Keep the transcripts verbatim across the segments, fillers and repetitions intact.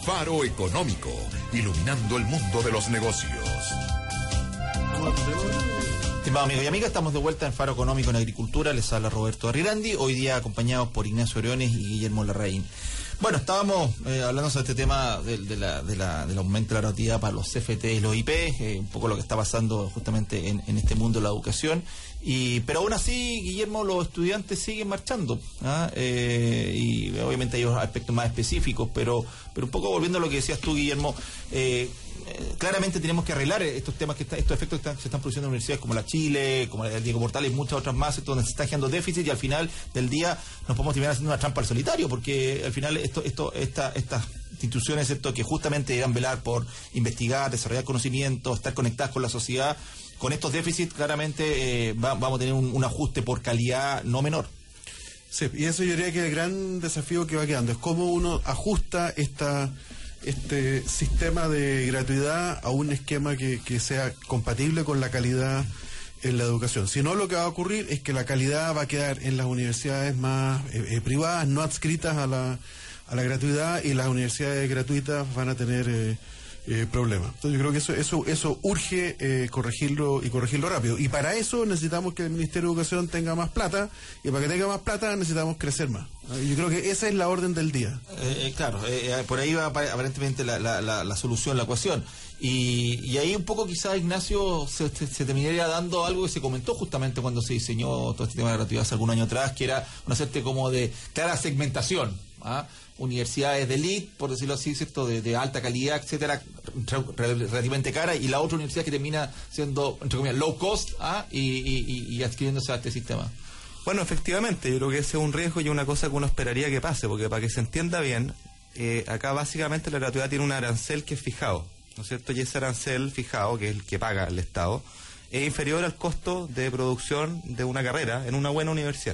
Faro Económico, iluminando el mundo de los negocios. Estimados amigos y amigas, estamos de vuelta en Faro Económico en Agricultura. Les habla Roberto Arrirandi, hoy día acompañados por Ignacio Oriones y Guillermo Larraín. Bueno, estábamos eh, hablando sobre este tema de, de la, de la, del aumento de la gratuidad para los C F T y los I P, eh, un poco lo que está pasando justamente en, en este mundo de la educación. Y pero aún así, Guillermo, los estudiantes siguen marchando, ¿ah? eh, y obviamente hay aspectos más específicos, pero pero un poco volviendo a lo que decías tú, Guillermo, eh, eh, claramente tenemos que arreglar estos temas, que está, estos efectos que están, se están produciendo en universidades como la Chile, como la Diego Portales y muchas otras más, donde se está generando déficit y al final del día nos podemos terminar haciendo una trampa al solitario, porque al final esto, esto, esta, estas instituciones, ¿cierto?, que justamente deberán velar por investigar, desarrollar conocimiento, estar conectadas con la sociedad, con estos déficits claramente eh, va, vamos a tener un, un ajuste por calidad no menor. Sí, y eso yo diría que es el gran desafío que va quedando, es cómo uno ajusta esta este sistema de gratuidad a un esquema que, que sea compatible con la calidad en la educación. Si no, lo que va a ocurrir es que la calidad va a quedar en las universidades más eh, eh, privadas, no adscritas a la, a la gratuidad, y las universidades gratuitas van a tener eh, eh, problemas. Entonces yo creo que eso eso eso urge eh, corregirlo y corregirlo rápido. Y para eso necesitamos que el Ministerio de Educación tenga más plata, y para que tenga más plata necesitamos crecer más. Yo creo que esa es la orden del día. Eh, eh, claro, eh, por ahí va aparentemente la, la, la, la solución, la ecuación. Y, y ahí un poco quizás, Ignacio, se, se, se terminaría dando algo que se comentó justamente cuando se diseñó todo este tema de gratuidad hace algún año atrás, que era una suerte como de clara segmentación, ¿ah? Universidades de elite, por decirlo así, ¿cierto?, de, de alta calidad, etcétera, relativamente cara, y la otra universidad que termina siendo, entre comillas, low cost, ¿ah? y, y, y adquiriéndose a este sistema. Bueno, efectivamente, yo creo que ese es un riesgo y una cosa que uno esperaría que pase, porque para que se entienda bien, eh, acá básicamente la gratuidad tiene un arancel que es fijado, ¿no es cierto? Y ese arancel fijado, que es el que paga el Estado, es inferior al costo de producción de una carrera en una buena universidad.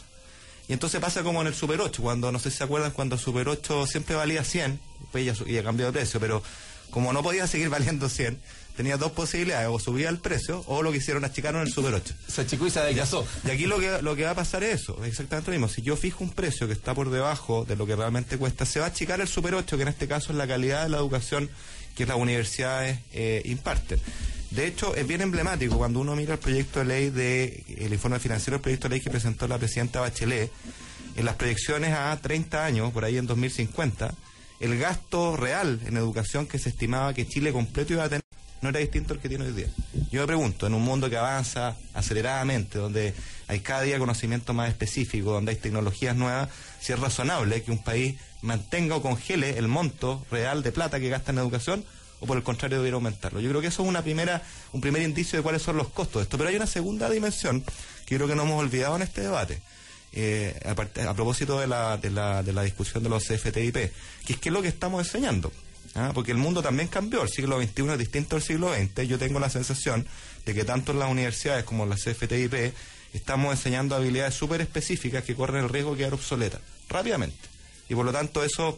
Y entonces pasa como en el Super ocho, cuando, no sé si se acuerdan, cuando el Super ocho siempre valía cien, pues ya, ya cambió de precio, pero como no podía seguir valiendo cien, tenía dos posibilidades: o subía el precio, o lo que hicieron, achicaron el Super ocho. Se achicó y se adelgazó. Y aquí lo que, lo que va a pasar es eso, exactamente lo mismo. Si yo fijo un precio que está por debajo de lo que realmente cuesta, se va a achicar el Super ocho, que en este caso es la calidad de la educación que las universidades eh, imparten. De hecho, es bien emblemático cuando uno mira el proyecto de ley, de el informe financiero del proyecto de ley que presentó la presidenta Bachelet, en las proyecciones a treinta años, por ahí en dos mil cincuenta, el gasto real en educación que se estimaba que Chile completo iba a tener no era distinto al que tiene hoy día. Yo me pregunto, en un mundo que avanza aceleradamente, donde hay cada día conocimiento más específico, donde hay tecnologías nuevas, si es razonable que un país mantenga o congele el monto real de plata que gasta en educación, o por el contrario debiera aumentarlo. Yo creo que eso es una primera, un primer indicio de cuáles son los costos de esto. Pero hay una segunda dimensión que creo que no hemos olvidado en este debate, eh, a, part- a propósito de la, de, la, de la discusión de los C F T I P, que es que es lo que estamos enseñando. ¿Ah? Porque el mundo también cambió, el siglo veintiuno es distinto al siglo veinte. Yo tengo la sensación de que tanto en las universidades como en las C F T I P estamos enseñando habilidades súper específicas que corren el riesgo de quedar obsoletas rápidamente, y por lo tanto eso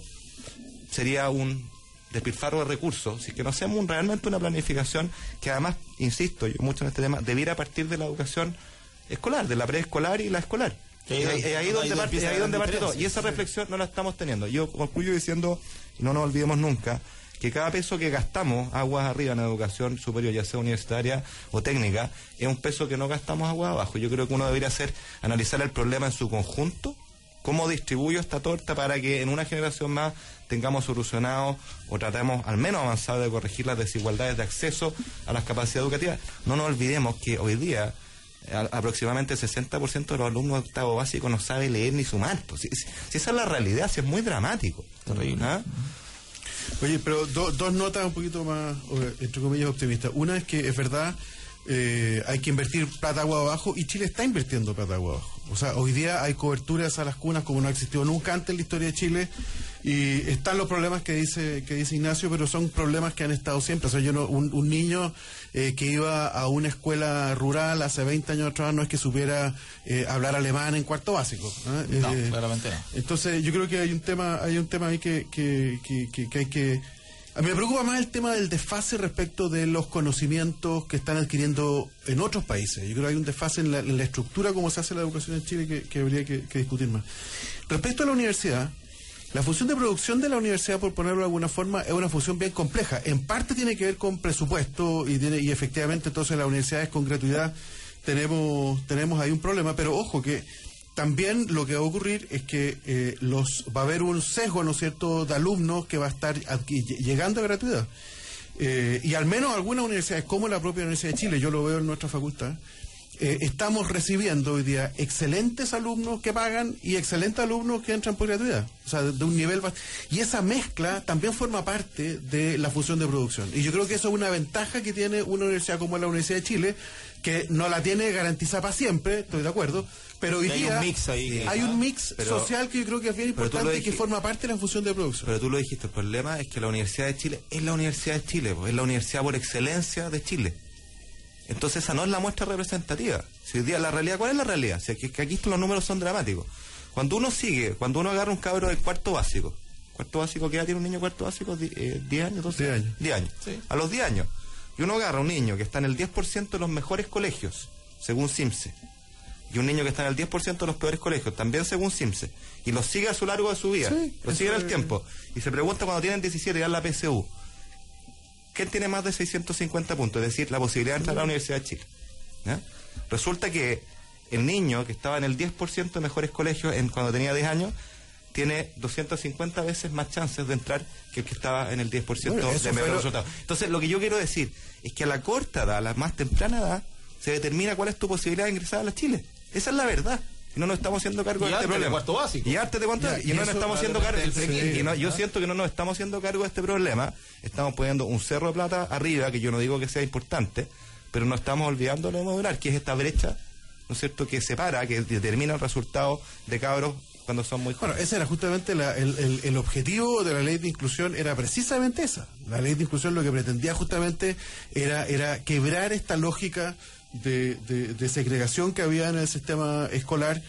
sería un despilfarro de recursos si que no hacemos un, realmente una planificación que, además, insisto yo mucho en este tema, debiera partir de la educación escolar, de la preescolar y la escolar. Es ahí, ahí, ahí donde parte, es ahí donde parte todo. Y esa reflexión no la estamos teniendo. Yo concluyo diciendo, y no nos olvidemos nunca, que cada peso que gastamos aguas arriba en educación superior, ya sea universitaria o técnica, es un peso que no gastamos aguas abajo. Yo creo que uno debería hacer, analizar el problema en su conjunto, cómo distribuyo esta torta para que en una generación más tengamos solucionado o tratemos al menos avanzado de corregir las desigualdades de acceso a las capacidades educativas. No nos olvidemos que hoy día a, aproximadamente el sesenta por ciento de los alumnos de octavo básico no sabe leer ni sumar. Pues, si, si, si esa es la realidad, si es muy dramático. Terrible. ¿Ah? Oye, pero do, dos notas un poquito más, entre comillas, optimistas. Una es que es verdad, eh, hay que invertir plata agua abajo, y Chile está invirtiendo plata agua abajo. O sea, hoy día hay coberturas a las cunas como no ha existido nunca antes en la historia de Chile, y están los problemas que dice que dice Ignacio, pero son problemas que han estado siempre. O sea, yo no, un, un niño eh, que iba a una escuela rural hace veinte años atrás no es que supiera eh, hablar alemán en cuarto básico. ¿eh? No, eh, claramente no. Entonces, yo creo que hay un tema, hay un tema ahí que, que, que, que, que hay que... A mí me preocupa más el tema del desfase respecto de los conocimientos que están adquiriendo en otros países. Yo creo que hay un desfase en la, en la estructura como se hace la educación en Chile que, que habría que, que discutir más. Respecto a la universidad, La función de producción de la universidad, por ponerlo de alguna forma, es una función bien compleja. En parte tiene que ver con presupuesto y, tiene, y efectivamente entonces las universidades con gratuidad tenemos, tenemos ahí un problema, pero ojo que también lo que va a ocurrir es que eh, los va a haber un sesgo, ¿no es cierto?, de alumnos que va a estar aquí, llegando a gratuidad. Eh, y al menos algunas universidades, como la propia Universidad de Chile, yo lo veo en nuestra facultad, eh, estamos recibiendo hoy día excelentes alumnos que pagan y excelentes alumnos que entran por gratuidad. O sea, de, de un nivel bast- y esa mezcla también forma parte de la función de producción. Y yo creo que eso es una ventaja que tiene una universidad como la Universidad de Chile, que no la tiene garantizada para siempre, estoy de acuerdo, pero hoy hay día un mix ahí, hay ¿no? un mix Pero- social que yo creo que es bien pero tú lo importante y que dijiste- forma parte de la función de producción. Pero tú lo dijiste, el problema es que la Universidad de Chile es la Universidad de Chile, pues, es la universidad por excelencia de Chile. Entonces esa no es la muestra representativa. Si hoy día la realidad, ¿cuál es la realidad? Si aquí, que aquí los números son dramáticos. Cuando uno sigue, cuando uno agarra un cabro del cuarto básico, cuarto básico, ¿qué edad tiene un niño cuarto básico? Di- eh, ¿diez años? doce diez años. diez años. Sí. A los diez años. Y uno agarra un niño que está en el diez por ciento de los mejores colegios, según CIMSE, y un niño que está en el diez por ciento de los peores colegios, también según CIMSE, y los sigue a su largo de su vida, Sí, los eso sigue en el es- tiempo, y se pregunta cuando tienen diecisiete y dan la P S U, ¿quién tiene más de seiscientos cincuenta puntos? Es decir, la posibilidad de entrar a la Universidad de Chile. ¿Ya? Resulta que el niño que estaba en el diez por ciento de mejores colegios en, cuando tenía diez años, tiene doscientas cincuenta veces más chances de entrar que el que estaba en el diez por ciento Bueno, eso de fue mejores lo- resultados. Entonces, lo que yo quiero decir es que a la corta edad, a la más temprana edad, se determina cuál es tu posibilidad de ingresar a la Chile. Esa es la verdad. Y no nos estamos haciendo cargo Y de este antes de problema. cuarto básico. Y antes de cuarto Ya, básico. y Y no nos eso estamos haciendo cargo. probablemente sí, y no- yo ¿ah? siento que no nos estamos haciendo cargo de este problema. Estamos poniendo un cerro de plata arriba, que yo no digo que sea importante, pero no estamos olvidando lo modular, que es esta brecha, ¿no es cierto?, que separa, que determina el resultado de cabros cuando son muy Bueno, jóvenes. ese era justamente la- el, el- el objetivo de la ley de inclusión, era precisamente esa. La ley de inclusión lo que pretendía justamente era, era quebrar esta lógica de, de- de segregación que había en el sistema escolar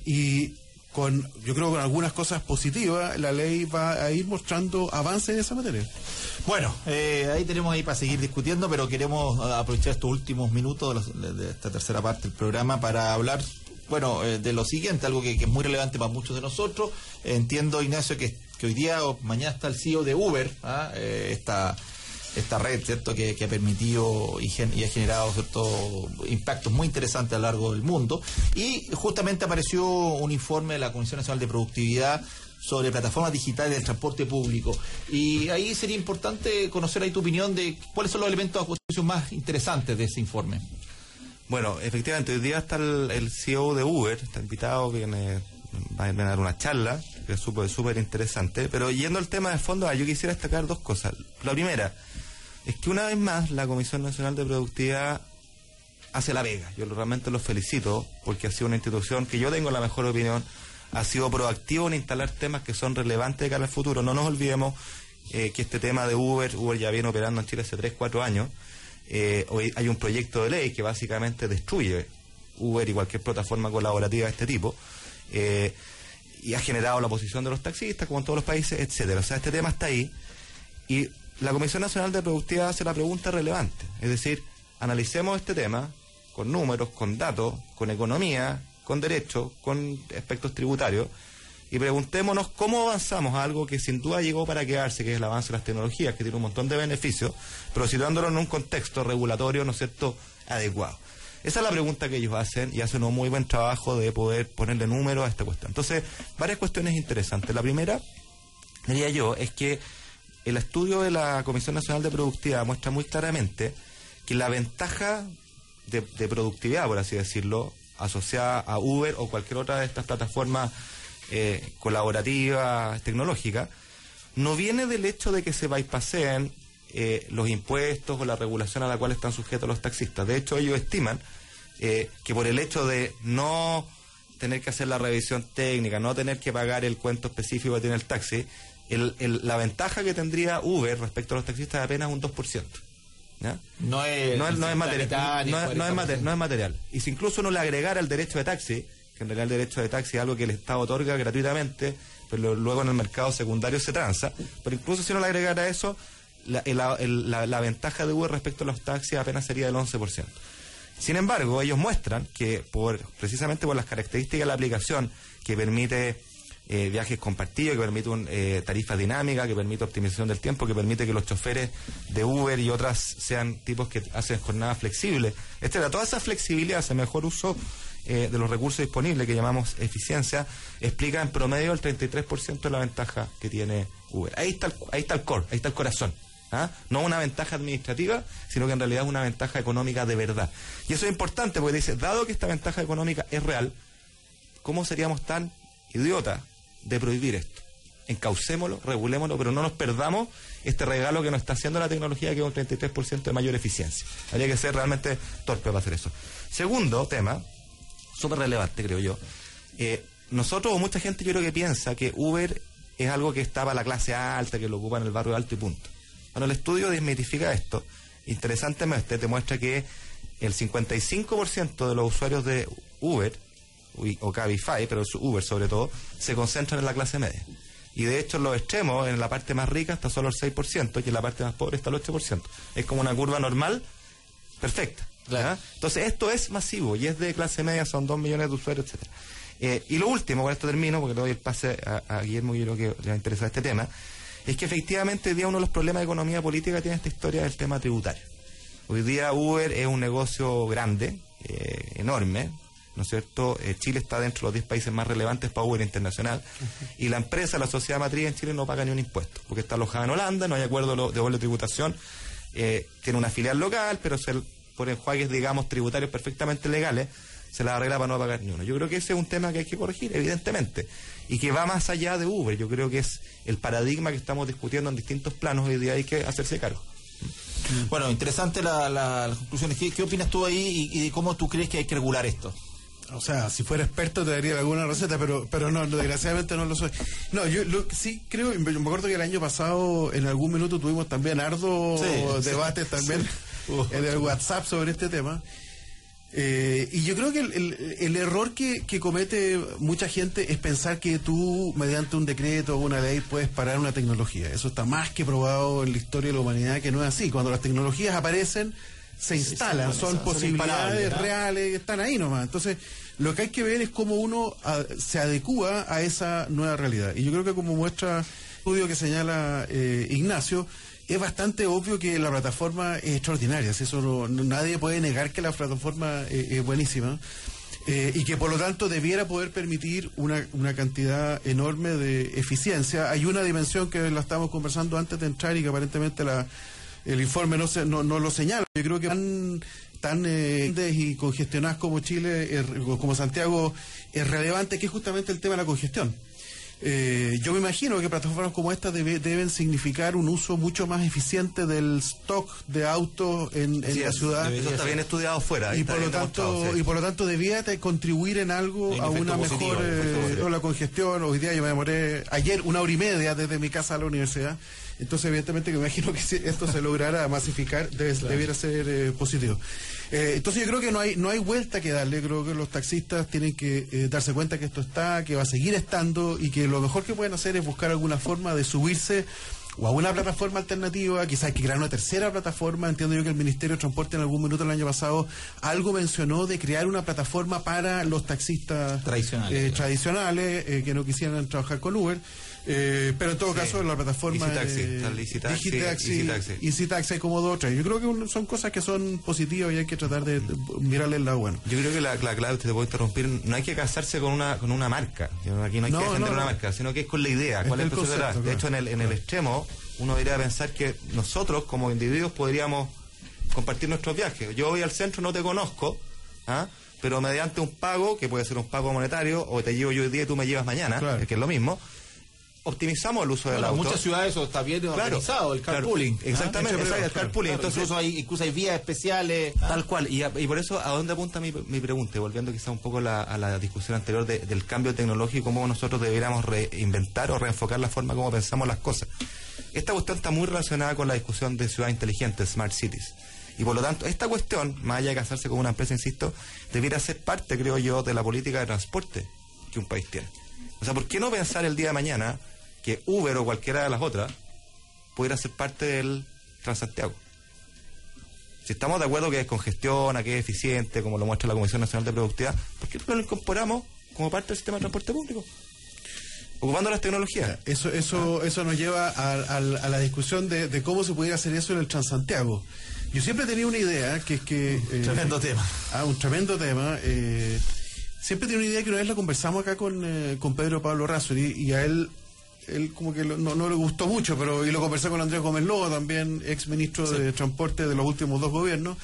y con, yo creo, con algunas cosas positivas, la ley va a ir mostrando avances en esa materia. Bueno, eh, ahí tenemos ahí para seguir discutiendo, pero queremos eh, aprovechar estos últimos minutos de, los- de esta tercera parte del programa para hablar, bueno, eh, de lo siguiente, algo que, que es muy relevante para muchos de nosotros. Eh, entiendo, Ignacio, que, que hoy día o mañana está el C E O de Uber, ¿ah? eh, esta esta red, ¿cierto?, que, que ha permitido y, gen- y ha generado, ¿cierto?, impactos muy interesantes a lo largo del mundo. Y justamente apareció un informe de la Comisión Nacional de Productividad sobre plataformas digitales del transporte público. Y ahí sería importante conocer ahí tu opinión de cuáles son los elementos de acusación más interesantes de ese informe. Bueno, efectivamente, hoy día está el, el C E O de Uber, está invitado, viene, va a dar una charla, que es súper súper interesante. Pero yendo al tema de fondo, ah, yo quisiera destacar dos cosas. La primera es que una vez más la Comisión Nacional de Productividad hace la vega. Yo realmente los felicito porque ha sido una institución que yo tengo la mejor opinión, ha sido proactivo en instalar temas que son relevantes de cara al futuro. No nos olvidemos eh, que este tema de Uber, Uber ya viene operando en Chile hace tres, cuatro años. Eh, hoy hay un proyecto de ley que básicamente destruye Uber y cualquier plataforma colaborativa de este tipo, eh, y ha generado la oposición de los taxistas, como en todos los países, etcétera. O sea, este tema está ahí y la Comisión Nacional de Productividad hace la pregunta relevante, es decir, analicemos este tema con números, con datos, con economía, con derechos, con aspectos tributarios, y preguntémonos cómo avanzamos a algo que sin duda llegó para quedarse, que es el avance de las tecnologías, que tiene un montón de beneficios, pero situándolo en un contexto regulatorio, ¿no es cierto?, adecuado. Esa es la pregunta que ellos hacen, y hacen un muy buen trabajo de poder ponerle número a esta cuestión. Entonces, varias cuestiones interesantes. La primera, diría yo, es que el estudio de la Comisión Nacional de Productividad muestra muy claramente que la ventaja de, de productividad, por así decirlo, asociada a Uber o cualquier otra de estas plataformas eh, colaborativas, tecnológicas, no viene del hecho de que se bypasseen eh, los impuestos o la regulación a la cual están sujetos los taxistas. De hecho, ellos estiman eh, que por el hecho de no tener que hacer la revisión técnica, no tener que pagar el cuento específico que tiene el taxi, el, el, la ventaja que tendría Uber respecto a los taxistas es apenas un dos por ciento. ¿Ya? No es, No es, no es material, mitad, ni no, es, no, es cuarenta por mate- ciento. no es material. Y si incluso uno le agregara el derecho de taxi, que en realidad el derecho de taxi es algo que el Estado otorga gratuitamente, pero luego en el mercado secundario se transa, pero incluso si uno le agregara eso, la, el- el- la, la ventaja de Uber respecto a los taxis apenas sería del once por ciento. Sin embargo, ellos muestran que por precisamente por las características de la aplicación que permite eh, viajes compartidos, que permite un, eh, tarifa dinámica, que permite optimización del tiempo, que permite que los choferes de Uber y otras sean tipos que hacen jornadas flexibles, etcétera. Toda esa flexibilidad, ese mejor uso eh, de los recursos disponibles, que llamamos eficiencia, explica en promedio el treinta y tres por ciento de la ventaja que tiene Uber. Ahí está el, ahí está el core, ahí está el corazón. ¿Ah? No una ventaja administrativa, sino que en realidad es una ventaja económica de verdad. Y eso es importante porque dice, dado que esta ventaja económica es real, ¿cómo seríamos tan idiotas de prohibir esto? Encaucémoslo, regulémoslo, pero no nos perdamos este regalo que nos está haciendo la tecnología, que es un treinta y tres por ciento de mayor eficiencia. Habría que ser realmente torpe para hacer eso. Segundo tema, súper relevante creo yo, eh, nosotros o mucha gente yo creo que piensa que Uber es algo que está para la clase alta, que lo ocupa en el barrio alto y punto. Bueno, el estudio desmitifica esto. Interesantemente, te muestra que el cincuenta y cinco por ciento de los usuarios de Uber, o Cabify, pero Uber sobre todo, se concentran en la clase media. Y de hecho, en los extremos, en la parte más rica, está solo el seis por ciento, y en la parte más pobre está el ocho por ciento. Es como una curva normal, perfecta. Claro. Entonces, esto es masivo, y es de clase media, son dos millones de usuarios, etcétera. Eh, y lo último, con esto termino, porque le doy el pase a, a Guillermo, y yo creo que le va a interesar este tema, es que efectivamente hoy día uno de los problemas de economía política que tiene esta historia es el tema tributario. Hoy día Uber es un negocio grande, eh, enorme, ¿no es cierto? Eh, Chile está dentro de los diez países más relevantes para Uber internacional, uh-huh. Y la empresa, la sociedad matriz en Chile no paga ni un impuesto, porque está alojada en Holanda, no hay acuerdo de doble tributación, eh, tiene una filial local, pero se, por enjuagues, digamos, tributarios perfectamente legales, se la arregla para no pagar ni uno. Yo creo que ese es un tema que hay que corregir, evidentemente, y que va más allá de Uber. Yo creo que es el paradigma que estamos discutiendo en distintos planos hoy día, hay que hacerse cargo. Bueno, interesante la, la, las conclusiones. ¿Qué, ¿Qué opinas tú ahí y, y cómo tú crees que hay que regular esto? O sea, si fuera experto te daría alguna receta, pero pero no, desgraciadamente no lo soy. No, yo lo, sí creo, me acuerdo que el año pasado en algún minuto tuvimos también arduos sí, debates sí, también sí. Uh, en el WhatsApp sobre este tema. Eh, y yo creo que el, el, el error que, que comete mucha gente es pensar que tú, mediante un decreto o una ley, puedes parar una tecnología. Eso está más que probado en la historia de la humanidad que no es así. Cuando las tecnologías aparecen, se instalan, sí, sí, son, son posibilidades son reales, están ahí nomás. Entonces, lo que hay que ver es cómo uno a, se adecúa a esa nueva realidad. Y yo creo que, como muestra el estudio que señala eh, Ignacio, es bastante obvio que la plataforma es extraordinaria. Eso no, nadie puede negar que la plataforma eh, es buenísima. Eh, y que por lo tanto debiera poder permitir una, una cantidad enorme de eficiencia. Hay una dimensión que la estamos conversando antes de entrar y que aparentemente la, el informe no, se, no, no lo señala. Yo creo que tan, tan eh, y congestionadas como Chile, eh, como Santiago, es relevante, que es justamente el tema de la congestión. Eh, yo me imagino que plataformas como esta debe, deben significar un uso mucho más eficiente del stock de autos en, en la ciudad. Eso está bien estudiado fuera. Y por lo tanto, sí. y por lo tanto debía contribuir en algo en a una mejor eh, o la congestión. Hoy día yo me demoré ayer una hora y media desde mi casa a la universidad. Entonces, evidentemente, que me imagino que si esto se lograra masificar, debe, claro. debiera ser eh, positivo. Eh, entonces, yo creo que no hay no hay vuelta que darle. Creo que los taxistas tienen que eh, darse cuenta que esto está, que va a seguir estando, y que lo mejor que pueden hacer es buscar alguna forma de subirse o a una plataforma alternativa. Quizás hay que crear una tercera plataforma. Entiendo yo que el Ministerio de Transporte en algún minuto el año pasado algo mencionó de crear una plataforma para los taxistas tradicionales, eh, claro. tradicionales eh, que no quisieran trabajar con Uber. Eh, pero en todo sí. caso la plataforma Easy Taxi, Digitaxi, Easy Taxi como dos otras. Yo creo que un, son cosas que son positivas y hay que tratar de, de mirarle el lado bueno. Yo creo que la, la clave, te puedo interrumpir, no hay que casarse con una con una marca. Aquí no hay no, que defender no, no. una marca, sino que es con la idea, cuál es el concepto. Claro. De hecho, en el en el extremo uno debería pensar que nosotros como individuos podríamos compartir nuestros viajes. Yo voy al centro, no te conozco, ¿ah? pero mediante un pago, que puede ser un pago monetario, o te llevo yo hoy día y tú me llevas mañana, claro. que es lo mismo, optimizamos el uso del bueno, auto. En muchas ciudades eso está bien claro, organizado, el carpooling. Claro, exactamente, ¿ah? el carpooling. Claro, entonces, incluso hay incluso hay vías especiales. Tal cual, y, a, y por eso, ¿a dónde apunta mi, mi pregunta? Y volviendo quizá un poco la, a la discusión anterior de, del cambio tecnológico y cómo nosotros deberíamos reinventar o reenfocar la forma como pensamos las cosas. Esta cuestión está muy relacionada con la discusión de ciudades inteligentes, smart cities. Y por lo tanto, esta cuestión, más allá de casarse con una empresa, insisto, debiera ser parte, creo yo, de la política de transporte que un país tiene. O sea, ¿por qué no pensar el día de mañana que Uber o cualquiera de las otras pudiera ser parte del Transantiago? Si estamos de acuerdo que descongestiona, que es eficiente, como lo muestra la Comisión Nacional de Productividad, ¿por qué no lo incorporamos como parte del sistema de transporte público? ocupando las tecnologías. Eso eso ah. eso nos lleva a, a, a la discusión de, de cómo se pudiera hacer eso en el Transantiago. Yo siempre tenía una idea, que es que... Un eh, tremendo tema. Ah, un tremendo tema. Eh, siempre tenía una idea que una vez la conversamos acá con, eh, con Pedro Pablo Razzoli, y a él... él como que lo, no, no le gustó mucho, pero y lo conversé con Andrés Gómez Lobo, también ex ministro sí. de Transporte de los últimos dos gobiernos,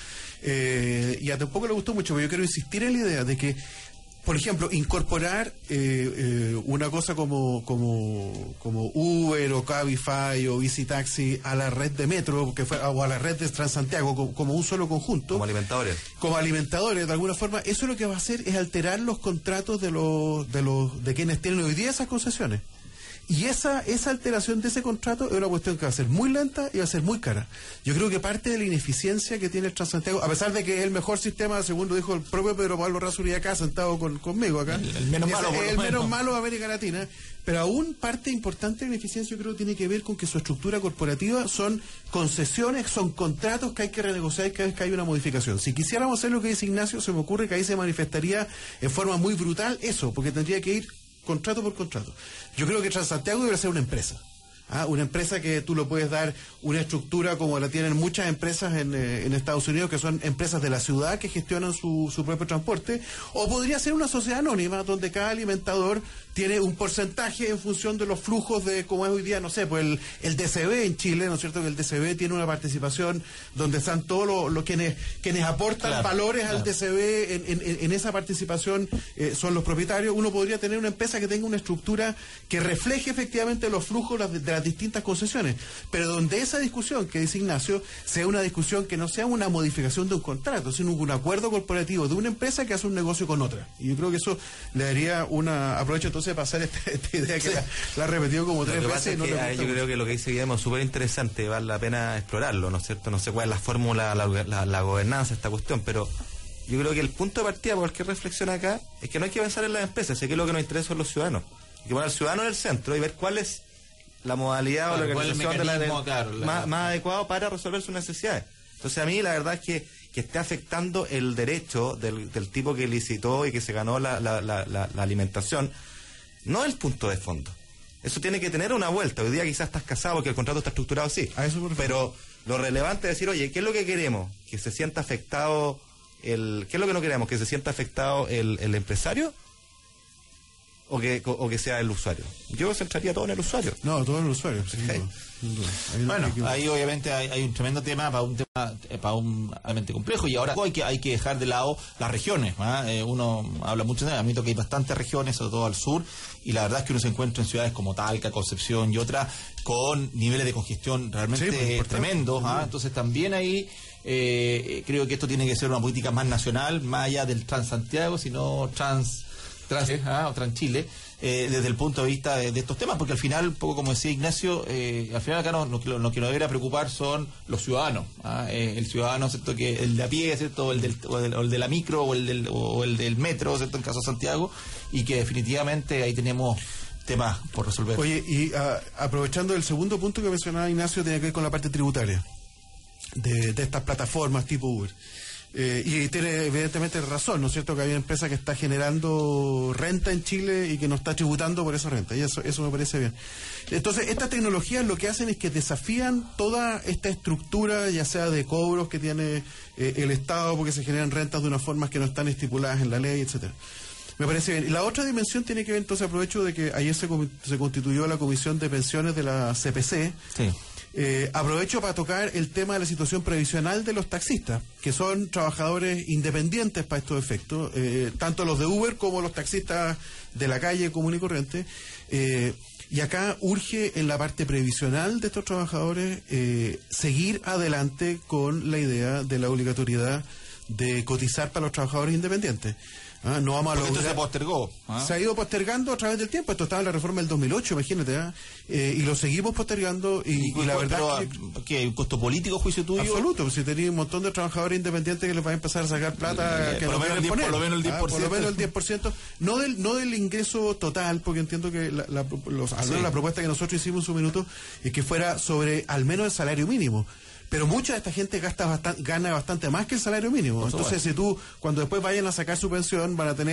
eh, y a tampoco le gustó mucho, pero yo quiero insistir en la idea de que, por ejemplo, incorporar eh, eh, una cosa como como como Uber o Cabify o Bici Taxi a la red de metro, que fue, o a la red de Transantiago como, como un solo conjunto, como alimentadores, como alimentadores de alguna forma, eso lo que va a hacer es alterar los contratos de los de los de quienes tienen hoy día esas concesiones. Y esa esa alteración de ese contrato es una cuestión que va a ser muy lenta y va a ser muy cara. Yo creo que parte de la ineficiencia que tiene el Transantiago, a pesar de que es el mejor sistema, según lo dijo el propio Pedro Pablo Razzoli acá, sentado con, conmigo acá, el, el menos malo, es el menos malo de América Latina, pero aún parte importante de la ineficiencia yo creo que tiene que ver con que su estructura corporativa son concesiones, son contratos que hay que renegociar cada vez que hay una modificación. Si quisiéramos hacer lo que dice Ignacio, se me ocurre que ahí se manifestaría en forma muy brutal eso, porque tendría que ir contrato por contrato. Yo creo que Transantiago debe ser una empresa. ¿ah? Una empresa que tú lo puedes dar una estructura como la tienen muchas empresas en, eh, en Estados Unidos, que son empresas de la ciudad que gestionan su, su propio transporte, o podría ser una sociedad anónima donde cada alimentador tiene un porcentaje en función de los flujos de, como es hoy día, no sé, pues el, el D C B en Chile, ¿no es cierto? Que el D C B tiene una participación donde están todos los lo, quienes quienes aportan claro, valores claro. al D C B, en, en, en esa participación eh, son los propietarios. Uno podría tener una empresa que tenga una estructura que refleje efectivamente los flujos de, de las distintas concesiones, pero donde esa discusión que dice Ignacio sea una discusión que no sea una modificación de un contrato, sino un acuerdo corporativo de una empresa que hace un negocio con otra. Y yo creo que eso le daría una... Aprovecho entonces de pasar esta, esta idea que sí. la, la ha repetido como tres veces. No que, ah, yo creo que lo que dice Guillermo es súper interesante, vale la pena explorarlo, ¿no es cierto? No sé cuál es la fórmula, la, la, la gobernanza, esta cuestión, pero yo creo que el punto de partida por cualquier reflexión acá es que no hay que pensar en las empresas, sé que lo que nos interesa son los ciudadanos. Hay que poner al ciudadano en el centro y ver cuál es la modalidad claro, o la organización de la, de, claro, la, más, más adecuado para resolver sus necesidades. Entonces a mí la verdad es que que esté afectando el derecho del, del tipo que licitó y que se ganó la, la, la, la, la alimentación, no es el punto de fondo. Eso tiene que tener una vuelta. Hoy día quizás estás casado porque el contrato está estructurado así. A eso pero lo relevante es decir, oye, ¿qué es lo que queremos? Que se sienta afectado el... ¿Qué es lo que no queremos? ¿Que se sienta afectado el, el empresario? O que, o que sea el usuario. Yo centraría todo en el usuario. No, todo en el usuario. Sí, okay. no, no. Bueno, ahí obviamente hay, hay un tremendo tema para un tema eh, para un realmente complejo, y ahora hay que hay que dejar de lado las regiones. Eh, uno habla mucho de mí, que hay bastantes regiones, sobre todo al sur, y la verdad es que uno se encuentra en ciudades como Talca, Concepción y otras con niveles de congestión realmente sí, pues, tremendos. ¿ah? Entonces también ahí eh, creo que esto tiene que ser una política más nacional, más allá del Transantiago, sino trans Trans, ¿Sí? ah, o Transchile, eh, desde el punto de vista de, de estos temas, porque al final, un poco como decía Ignacio, eh, al final acá no, lo, lo que nos debería preocupar son los ciudadanos, ¿ah? eh, el ciudadano, ¿cierto? Que el de a pie, ¿cierto? O el del, o el, o el de la micro o el del, o el del metro, ¿cierto? En caso de Santiago, y que definitivamente ahí tenemos temas por resolver. Oye, y a, aprovechando el segundo punto que mencionaba Ignacio, tiene que ver con la parte tributaria de, de estas plataformas tipo Uber. Eh, y tiene evidentemente razón, ¿no es cierto? Que hay una empresa que está generando renta en Chile y que no está tributando por esa renta, y eso, eso me parece bien. Entonces, estas tecnologías lo que hacen es que desafían toda esta estructura, ya sea de cobros que tiene eh, el Estado, porque se generan rentas de unas formas que no están estipuladas en la ley, etcétera. Me parece bien. Y la otra dimensión tiene que ver, entonces aprovecho de que ayer se, se constituyó la Comisión de Pensiones de la C P C. Sí. Eh, aprovecho para tocar el tema de la situación previsional de los taxistas, que son trabajadores independientes para estos efectos, eh, tanto los de Uber como los taxistas de la calle común y corriente. Eh, y acá urge en la parte previsional de estos trabajadores eh, seguir adelante con la idea de la obligatoriedad de cotizar para los trabajadores independientes. Ah, no vamos a Porque lograr... esto se postergó. ¿Ah? Se ha ido postergando a través del tiempo. Esto estaba en la reforma del dos mil ocho, imagínate. ¿eh? Eh, y lo seguimos postergando. Y, y, y la verdad pero, es que... ¿qué? ¿Un costo político, juicio tuyo? Absoluto. Pues si tenía un montón de trabajadores independientes que les va a empezar a sacar plata, eh, que por, no lo menos poner. por lo menos el diez por ciento. Ah, por lo menos el diez por ciento. No del, no del ingreso total, porque entiendo que la, la, los, al menos sí. la propuesta que nosotros hicimos en su minuto es que fuera sobre al menos el salario mínimo. Pero mucha de esta gente gasta bastante, gana bastante más que el salario mínimo. Entonces, si tú, cuando después vayan a sacar su pensión, van a tener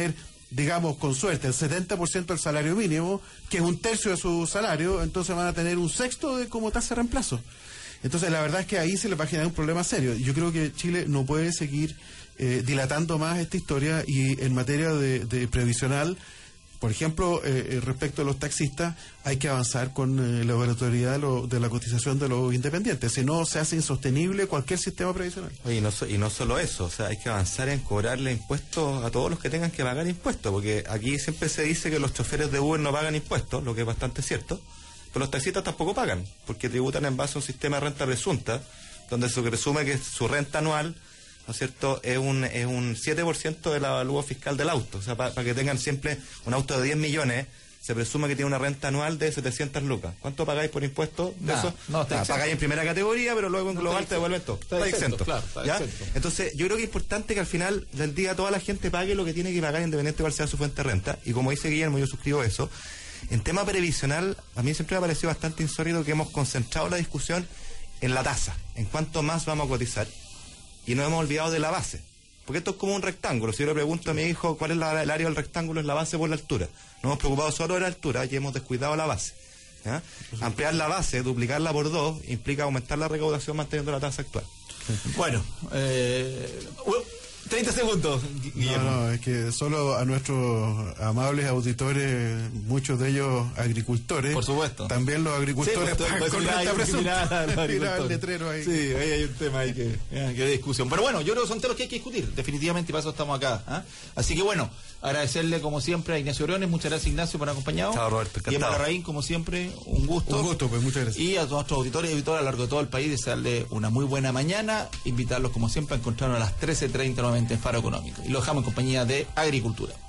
digamos, con suerte, el setenta por ciento del salario mínimo, que es un tercio de su salario, entonces van a tener un sexto de como tasa de reemplazo. Entonces, la verdad es que ahí se les va a generar un problema serio. Yo creo que Chile no puede seguir eh, dilatando más esta historia, y en materia de, de previsional, por ejemplo, eh, respecto a los taxistas, hay que avanzar con eh, la obligatoriedad de, lo, de la cotización de los independientes, si no se hace insostenible cualquier sistema previsional. Oye, y no, so, y no solo eso, o sea, hay que avanzar en cobrarle impuestos a todos los que tengan que pagar impuestos, porque aquí siempre se dice que los choferes de Uber no pagan impuestos, lo que es bastante cierto, pero los taxistas tampoco pagan, porque tributan en base a un sistema de renta presunta, donde se presume que su renta anual, ¿no es cierto?, es un es un siete por ciento del avalúo fiscal del auto. O sea, para pa que tengan siempre un auto de diez millones, se presume que tiene una renta anual de setecientas lucas. ¿Cuánto pagáis por impuestos de Nah, eso? no, está Nah, exento. pagáis en primera categoría, pero luego en No, global está te devuelven todo. Está exento, claro, está ¿ya? exento. Entonces, yo creo que es importante que al final del día toda la gente pague lo que tiene que pagar, independiente de cuál sea su fuente de renta. Y como dice Guillermo, yo suscribo eso. En tema previsional, a mí siempre me ha parecido bastante insólito que hemos concentrado la discusión en la tasa, en cuánto más vamos a cotizar, y nos hemos olvidado de la base. Porque esto es como un rectángulo. Si yo le pregunto a mi hijo cuál es la, el área del rectángulo, es la base por la altura. Nos hemos preocupado solo de la altura y hemos descuidado la base. ¿Ya? Ampliar la base, duplicarla por dos, implica aumentar la recaudación manteniendo la tasa actual. Bueno, eh, treinta segundos, Guillermo. No, no, es que solo a nuestros amables auditores, muchos de ellos agricultores. Por supuesto. También los agricultores Sí, pues, pagan pues, con mira, renta hay- presunta. mira, los Mira el agricultores. letrero ahí. Sí, ahí hay un tema ahí que, eh, que hay discusión. Pero bueno, yo creo que son temas que hay que discutir, definitivamente, y para eso estamos acá. ¿ah? Así que bueno, agradecerle como siempre a Ignacio Briones. Muchas gracias, Ignacio, por acompañarnos. Chao, Roberto, encantado. Guillermo Larraín, como siempre, un gusto. Un gusto, pues muchas gracias. Y a todos nuestros auditores y auditoras a lo largo de todo el país, desearle una muy buena mañana, invitarlos como siempre a encontrarnos a las trece treinta nuevamente en Faro Económico. Y lo dejamos en compañía de Agricultura.